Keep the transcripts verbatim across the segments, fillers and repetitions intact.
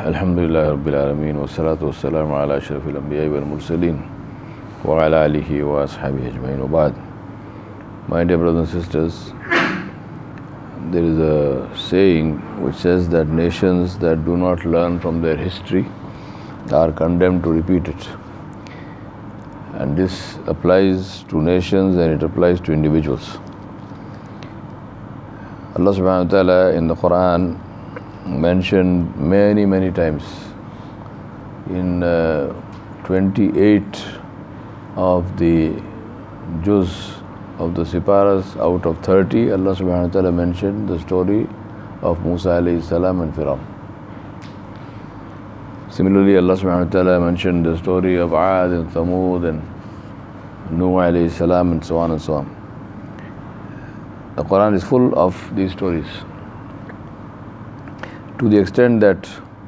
Alhamdulillah Rabbil Alameen wa salatu wa salamu ala ashrafil anbiya wal mursaleen wa ala alihi wa ashabihi ajma'in wa ba'd. My dear brothers and sisters, there is a saying which says that nations that do not learn from their history are condemned to repeat it. And this applies to nations and it applies to individuals. Allah subhanahu wa ta'ala in the Quran mentioned many many times in uh, twenty-eight of the juz of the siparas out of thirty, Allah subhanahu wa ta'ala mentioned the story of Musa alayhi salam and Fir'aun. Similarly, Allah subhanahu wa ta'ala mentioned the story of Aad and Thamud and Nuh alayhi salam and so on and so on. The Quran is full of these stories, to the extent that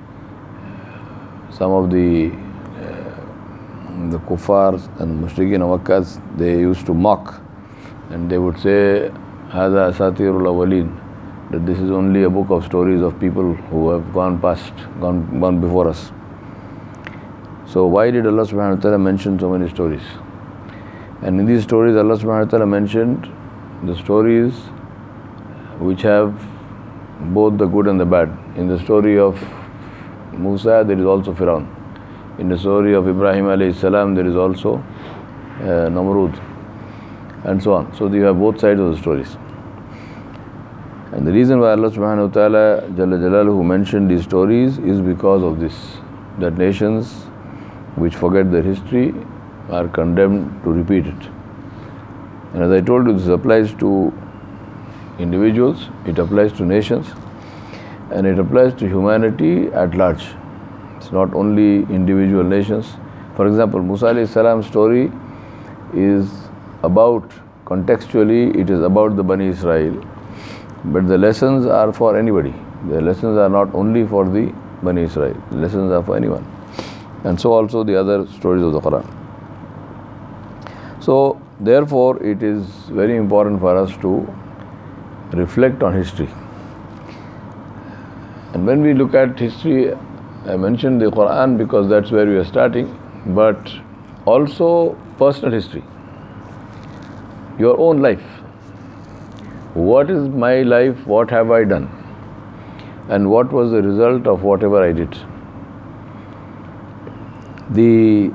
some of the uh, the kuffar and mushrikeen of Makkah, they used to mock and they would say Hada Asatirul Awwaleen, that this is only a book of stories of people who have gone past, gone, gone before us. So why did Allah subhanahu wa ta'ala mention so many stories? And in these stories Allah subhanahu wa ta'ala mentioned the stories which have both the good and the bad. In the story of Musa, there is also Fir'aun. In the story of Ibrahim alayhi salam, there is also uh, Namrud, and so on. So you have both sides of the stories. And the reason why Allah subhanahu wa ta'ala Jalla Jalaluhu mentioned these stories is because of this, that nations which forget their history are condemned to repeat it. And as I told you, this applies to individuals, it applies to nations, and it applies to humanity at large. It's not only individual nations. For example, Musa alayhi salam's story is about, contextually, it is about the Bani Israel, but the lessons are for anybody. The lessons are not only for the Bani Israel, the lessons are for anyone. And so also the other stories of the Quran. So therefore it is very important for us to reflect on history. And when we look at history, I mentioned the Quran because that's where we are starting, but also personal history, your own life. What is my life? What have I done? And what was the result of whatever I did? The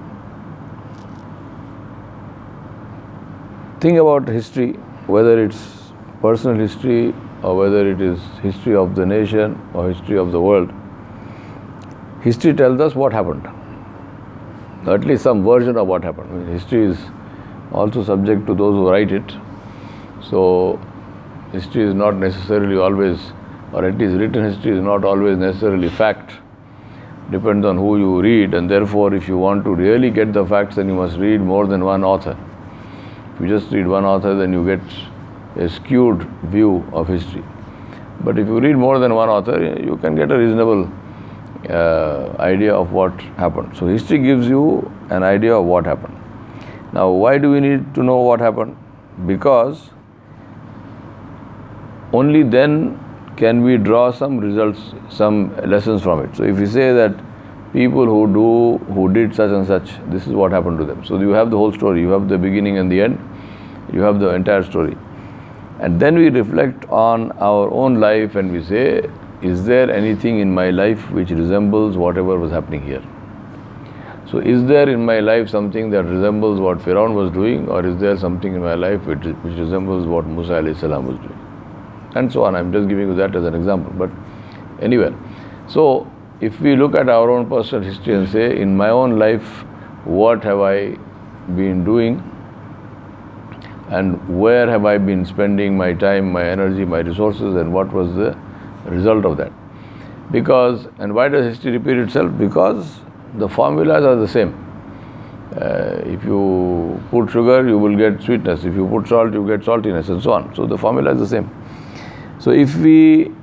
thing about history, whether it's personal history or whether it is history of the nation or history of the world, history tells us what happened, at least some version of what happened. I mean, history is also subject to those who write it, so history is not necessarily always, or at least written history is not always necessarily fact. Depends on who you read, and therefore if you want to really get the facts, then you must read more than one author. If you just read one author, then you get a skewed view of history. But if you read more than one author, you can get a reasonable uh, idea of what happened. So history gives you an idea of what happened. Now, why do we need to know what happened? Because only then can we draw some results, some lessons from it. So if you say that people who do, who did such and such, this is what happened to them. So you have the whole story, you have the beginning and the end, you have the entire story. And then we reflect on our own life and we say, is there anything in my life which resembles whatever was happening here? So is there in my life something that resembles what Fir'aun was doing, or is there something in my life which, which resembles what Musa alayhi salam was doing? And so on. I'm just giving you that as an example. But anyway, so if we look at our own personal history and say, in my own life, what have I been doing? And where have I been spending my time, my energy, my resources, and what was the result of that? Because, and why does history repeat itself? Because the formulas are the same. Uh, if you put sugar, you will get sweetness. If you put salt, you get saltiness, and so on. So the formula is the same. So if we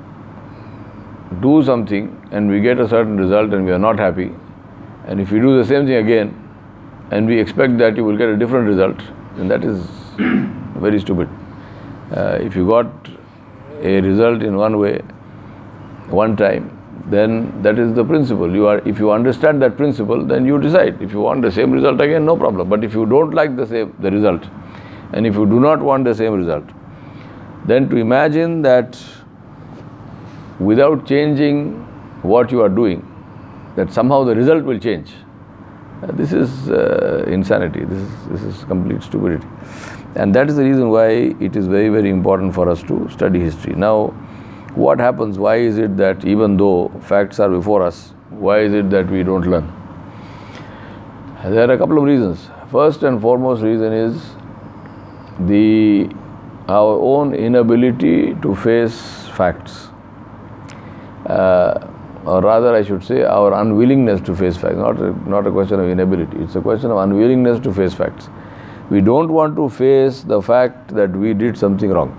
do something and we get a certain result and we are not happy, and if we do the same thing again and we expect that you will get a different result, then that is very stupid. Uh, if you got a result in one way, one time, then that is the principle. You are, if you understand that principle, then you decide. If you want the same result again, no problem. But if you don't like the same the result, and if you do not want the same result, then to imagine that without changing what you are doing, that somehow the result will change, uh, this is uh, insanity. This is this is complete stupidity. And that is the reason why it is very, very important for us to study history. Now, what happens? Why is it that even though facts are before us, why is it that we don't learn? There are a couple of reasons. First and foremost reason is the our own inability to face facts. Uh, or rather I should say our unwillingness to face facts. Not a, not a question of inability, it's a question of unwillingness to face facts. We don't want to face the fact that we did something wrong.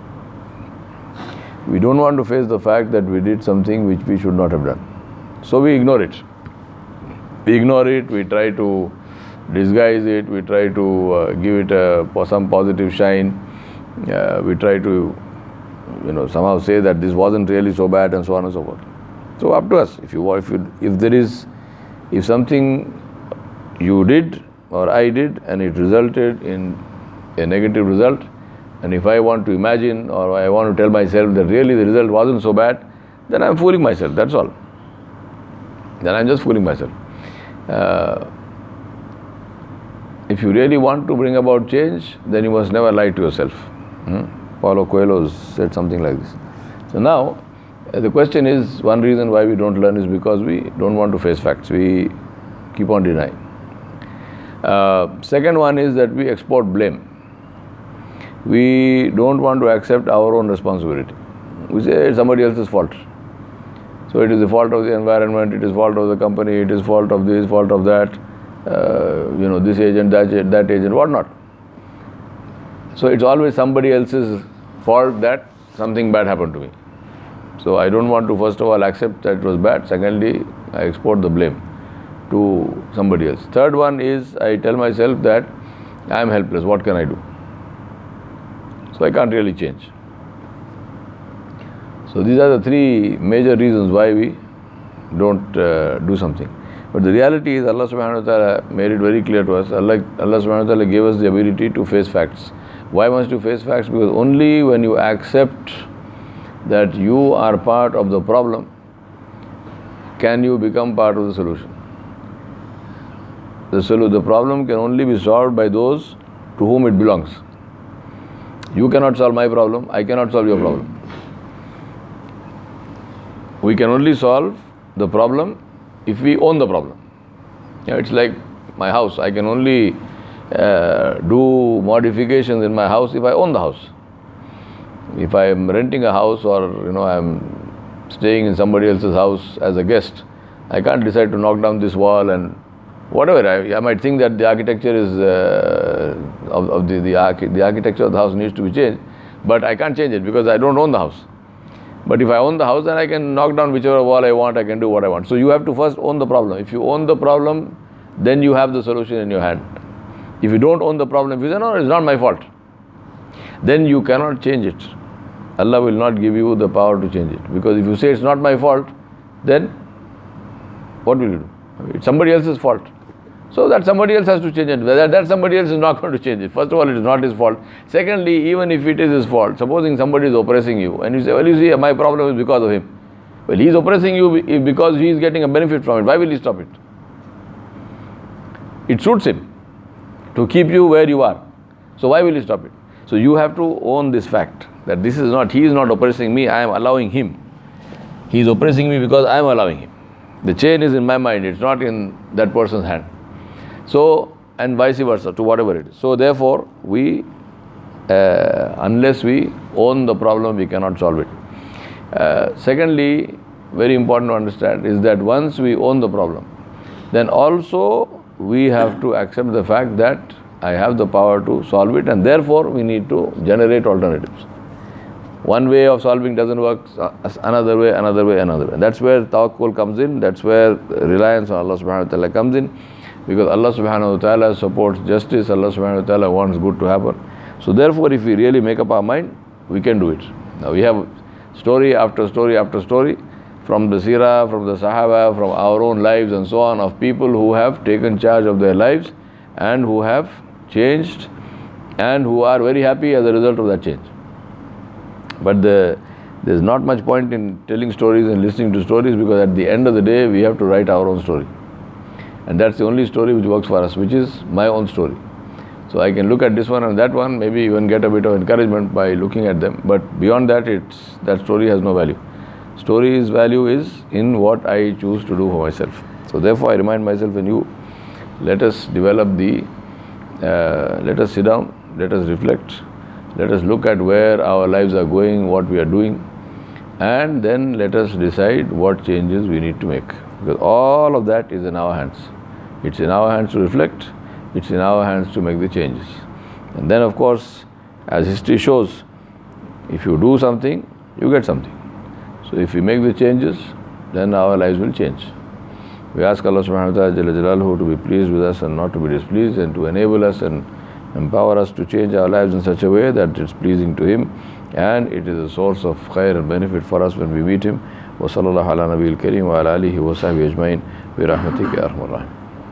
We don't want to face the fact that we did something which we should not have done. So we ignore it. We ignore it, we try to disguise it, we try to uh, give it a, some positive shine, uh, we try to you know, somehow say that this wasn't really so bad and so on and so forth. So up to us. If you, if you, if there is, if something you did or I did and it resulted in a negative result, and if I want to imagine or I want to tell myself that really the result wasn't so bad, then I'm fooling myself, that's all. Then I'm just fooling myself. Uh, if you really want to bring about change, then you must never lie to yourself. Hmm? Paulo Coelho said something like this. So now, uh, the question is, one reason why we don't learn is because we don't want to face facts. We keep on denying. Uh, second one is that we export blame. We don't want to accept our own responsibility. We say it's somebody else's fault. So it is the fault of the environment, it is fault of the company, it is fault of this, fault of that, uh, you know, this agent, that, that agent, what not. So it's always somebody else's fault that something bad happened to me. So I don't want to first of all accept that it was bad. Secondly, I export the blame to somebody else. Third one is I tell myself that I am helpless, what can I do? So I can't really change. So these are the three major reasons why we don't uh, do something. But the reality is Allah subhanahu wa ta'ala made it very clear to us. Allah, Allah subhanahu wa ta'ala gave us the ability to face facts. Why must you face facts? Because only when you accept that you are part of the problem can you become part of the solution. The, solu- the problem can only be solved by those to whom it belongs. You cannot solve my problem, I cannot solve your problem. We can only solve the problem if we own the problem. You know, it's like my house. I can only uh, do modifications in my house if I own the house. If I am renting a house or you know I am staying in somebody else's house as a guest, I can't decide to knock down this wall and whatever. I, I might think that the architecture is uh, of, of the the, archi- the architecture of the house needs to be changed, but I can't change it because I don't own the house. But if I own the house, then I can knock down whichever wall I want, I can do what I want. So you have to first own the problem. If you own the problem, then you have the solution in your hand. If you don't own the problem, if you say, no, it's not my fault, then you cannot change it. Allah will not give you the power to change it. Because if you say it's not my fault, then what will you do? It's somebody else's fault. So that somebody else has to change it. That, that somebody else is not going to change it. First of all, it is not his fault. Secondly, even if it is his fault, supposing somebody is oppressing you and you say, well, you see, my problem is because of him. Well, he is oppressing you because he is getting a benefit from it. Why will he stop it? It suits him to keep you where you are. So why will he stop it? So you have to own this fact that this is not, he is not oppressing me, I am allowing him. He is oppressing me because I am allowing him. The chain is in my mind, it's not in that person's hand. So, and vice versa, to whatever it is. So therefore, we, uh, unless we own the problem, we cannot solve it. Uh, secondly, very important to understand is that once we own the problem, then also we have to accept the fact that I have the power to solve it, and therefore we need to generate alternatives. One way of solving doesn't work, another way, another way, another way. That's where tawakkul comes in, that's where reliance on Allah subhanahu wa ta'ala comes in. Because Allah subhanahu wa ta'ala supports justice, Allah subhanahu wa ta'ala wants good to happen. So therefore, if we really make up our mind, we can do it. Now we have story after story after story from the seerah, from the sahaba, from our own lives and so on, of people who have taken charge of their lives and who have changed and who are very happy as a result of that change. But the, there's not much point in telling stories and listening to stories, because at the end of the day we have to write our own story. And that's the only story which works for us, which is my own story. So I can look at this one and that one, maybe even get a bit of encouragement by looking at them, but beyond that, it's that story has no value. Story's value is in what I choose to do for myself. So therefore I remind myself and you, let us develop the, uh, let us sit down, let us reflect, let us look at where our lives are going, what we are doing, and then let us decide what changes we need to make. Because all of that is in our hands. It's in our hands to reflect, it's in our hands to make the changes. And then of course, as history shows, if you do something, you get something. So if we make the changes, then our lives will change. We ask Allah subhanahu wa ta'ala to be pleased with us and not to be displeased, and to enable us and empower us to change our lives in such a way that it's pleasing to Him and it is a source of khair and benefit for us when we meet Him. Wa sallallahu ala nabiyil kareem wa ala alihi wa sahbihi ajma'in bi rahmatika ya arhamar rahimin.